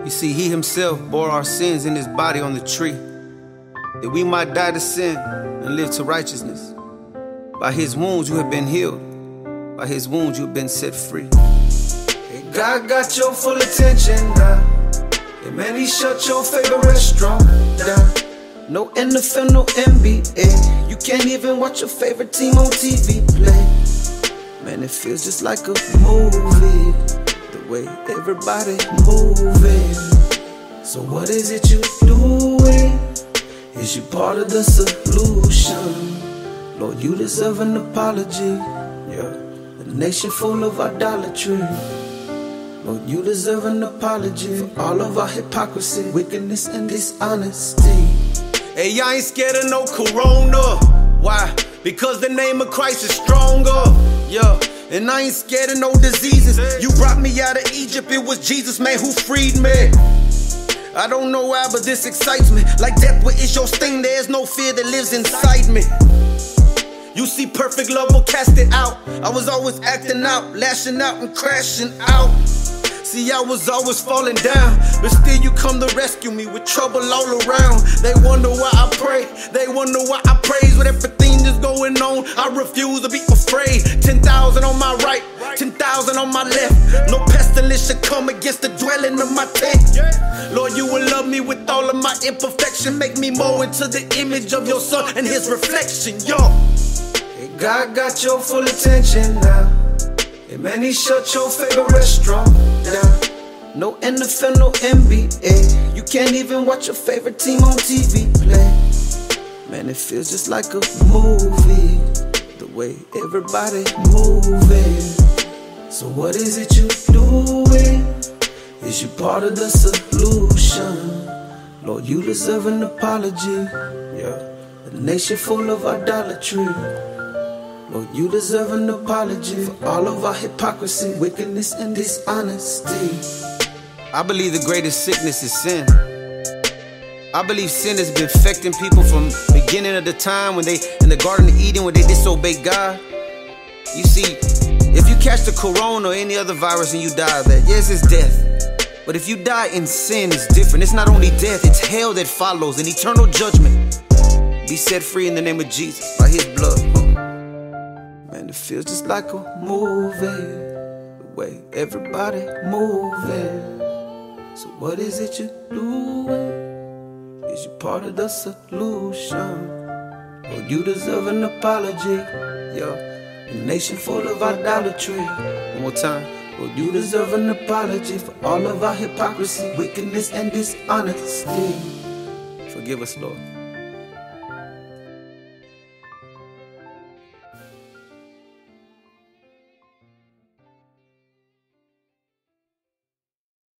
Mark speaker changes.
Speaker 1: You see, he himself bore our sins in his body on the tree, that we might die to sin and live to righteousness. By his wounds you have been healed. By his wounds you have been set free.
Speaker 2: Hey, God got your full attention now. Yeah, man, he shut your favorite restaurant down. No NFL, no NBA. You can't even watch your favorite team on TV play. Man, it feels just like a movie, the way everybody moving. So what is it you doing? Is you part of the solution? Lord, you deserve an apology. Yeah, a nation full of idolatry. Lord, you deserve an apology for all of our hypocrisy, wickedness, and dishonesty.
Speaker 1: Hey, I ain't scared of no corona. Why? Because the name of Christ is stronger. Yeah, and I ain't scared of no diseases. You brought me out of Egypt, it was Jesus, man, who freed me. I don't know why, but this excites me. Like death, what is your sting? There's no fear that lives inside me. You see, perfect love will cast it out. I was always acting out, lashing out and crashing out. See, I was always falling down, but still you come to rescue me with trouble all around. They wonder why I pray, they wonder why I praise. With everything that's going on, I refuse to be afraid. 10,000 on my right, 10,000 on my left. No pestilence should come against the dwelling of my tent. Lord, you will love me with all of my imperfection. Make me more into the image of your son and his reflection, yo.
Speaker 2: Hey, God got your full attention now. Hey, man, he shut your favorite restaurant down. No NFL, no NBA. You can't even watch your favorite team on TV play. Man, it feels just like a movie, the way everybody moving. So what is it you doing? Is you part of the solution? Lord, you deserve an apology. Yeah, a nation full of idolatry. Lord, you deserve an apology for all of our hypocrisy, wickedness, and dishonesty.
Speaker 1: I believe the greatest sickness is sin. I believe sin has been affecting people from the beginning of the time when they in the Garden of Eden when they disobeyed God. You see, if you catch the corona or any other virus and you die of that, yes, it's death. But if you die in sin, it's different. It's not only death, it's hell that follows, an eternal judgment. Be set free in the name of Jesus by his blood. Man, it feels just like a movie, the way everybody moving. So what is it you doing? Is you part of the solution? Or you deserve an apology? Yeah, a nation full of idolatry. One more time. Well, you deserve an apology for all of our hypocrisy, wickedness, and dishonesty. Forgive us, Lord.